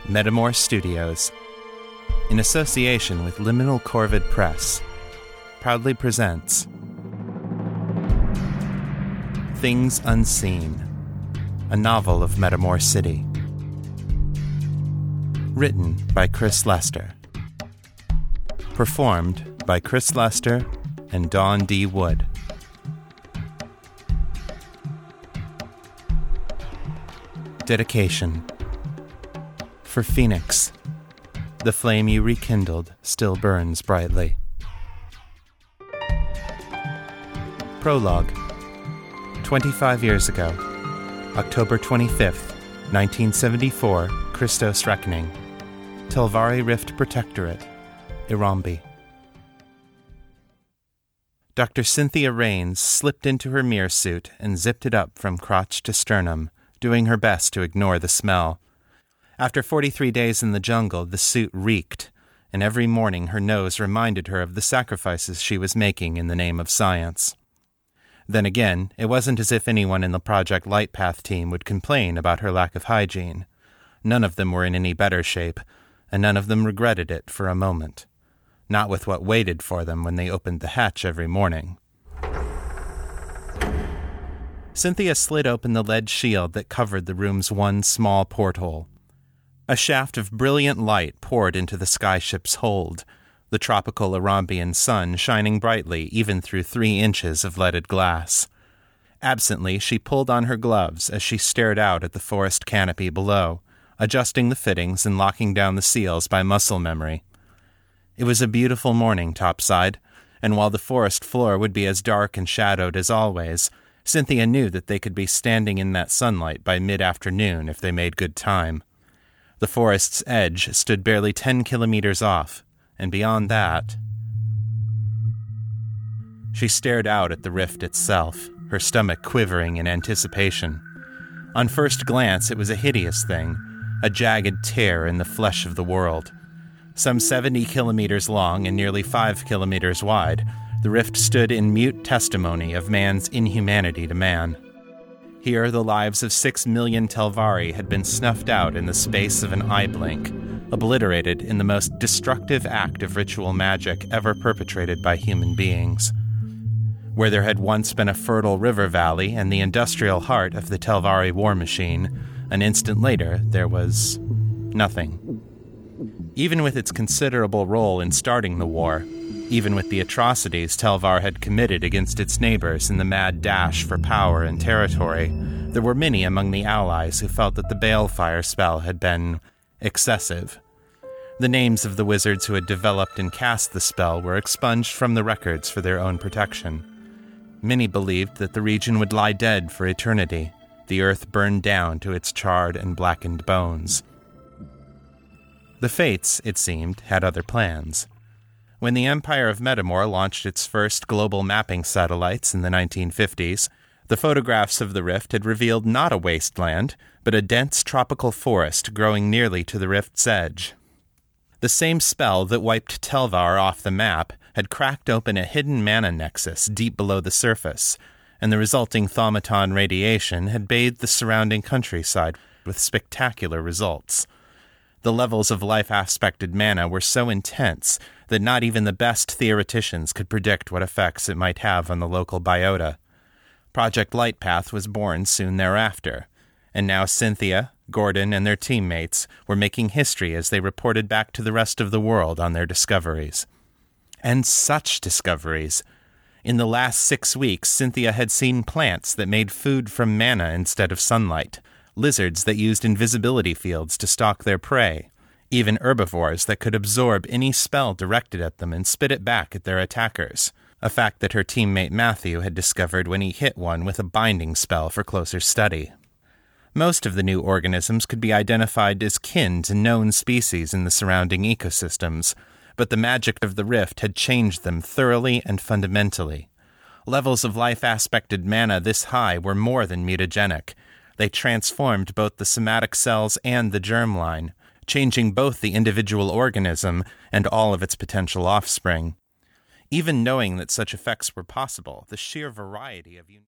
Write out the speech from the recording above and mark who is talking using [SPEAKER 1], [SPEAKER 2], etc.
[SPEAKER 1] Metamor Studios, in association with Liminal Corvid Press, proudly presents Things Unseen, a novel of Metamor City. Written by Chris Lester. Performed by Chris Lester and Dawn D. Wood. Dedication. For Phoenix, the flame you rekindled still burns brightly. Prologue. 25 years ago, October 25th, 1974, Christos Reckoning, Telvari Rift Protectorate, Irambi. Dr. Cynthia Rains slipped into her mirror suit and zipped it up from crotch to sternum, doing her best to ignore the smell. After 43 days in the jungle, the suit reeked, and every morning her nose reminded her of the sacrifices she was making in the name of science. Then again, it wasn't as if anyone in the Project Lightpath team would complain about her lack of hygiene. None of them were in any better shape, and none of them regretted it for a moment. Not with what waited for them when they opened the hatch every morning. Cynthia slid open the lead shield that covered the room's one small porthole. A shaft of brilliant light poured into the skyship's hold, the tropical Irambian sun shining brightly even through 3 inches of leaded glass. Absently, she pulled on her gloves as she stared out at the forest canopy below, adjusting the fittings and locking down the seals by muscle memory. It was a beautiful morning topside, and while the forest floor would be as dark and shadowed as always, Cynthia knew that they could be standing in that sunlight by mid-afternoon if they made good time. The forest's edge stood barely 10 kilometers off, and beyond that... She stared out at the rift itself, her stomach quivering in anticipation. On first glance, it was a hideous thing, a jagged tear in the flesh of the world. Some 70 kilometers long and nearly 5 kilometers wide, the rift stood in mute testimony of man's inhumanity to man. Here, the lives of 6 million Telvari had been snuffed out in the space of an eye blink, obliterated in the most destructive act of ritual magic ever perpetrated by human beings. Where there had once been a fertile river valley and the industrial heart of the Telvari war machine, an instant later there was nothing. Even with its considerable role in starting the war, even with the atrocities Telvar had committed against its neighbors in the mad dash for power and territory, there were many among the allies who felt that the balefire spell had been excessive. The names of the wizards who had developed and cast the spell were expunged from the records for their own protection. Many believed that the region would lie dead for eternity, the earth burned down to its charred and blackened bones. The Fates, it seemed, had other plans. When the Empire of Metamor launched its first global mapping satellites in the 1950s, the photographs of the rift had revealed not a wasteland, but a dense tropical forest growing nearly to the rift's edge. The same spell that wiped Telvar off the map had cracked open a hidden mana nexus deep below the surface, and the resulting thaumaton radiation had bathed the surrounding countryside with spectacular results. The levels of life-aspected mana were so intense that not even the best theoreticians could predict what effects it might have on the local biota. Project Lightpath was born soon thereafter, and now Cynthia, Gordon, and their teammates were making history as they reported back to the rest of the world on their discoveries. And such discoveries! In the last 6 weeks, Cynthia had seen plants that made food from mana instead of sunlight, lizards that used invisibility fields to stalk their prey, even herbivores that could absorb any spell directed at them and spit it back at their attackers, a fact that her teammate Matthew had discovered when he hit one with a binding spell for closer study. Most of the new organisms could be identified as kin to known species in the surrounding ecosystems, but the magic of the rift had changed them thoroughly and fundamentally. Levels of life-aspected mana this high were more than mutagenic. They transformed both the somatic cells and the germline, changing both the individual organism and all of its potential offspring. Even knowing that such effects were possible, the sheer variety of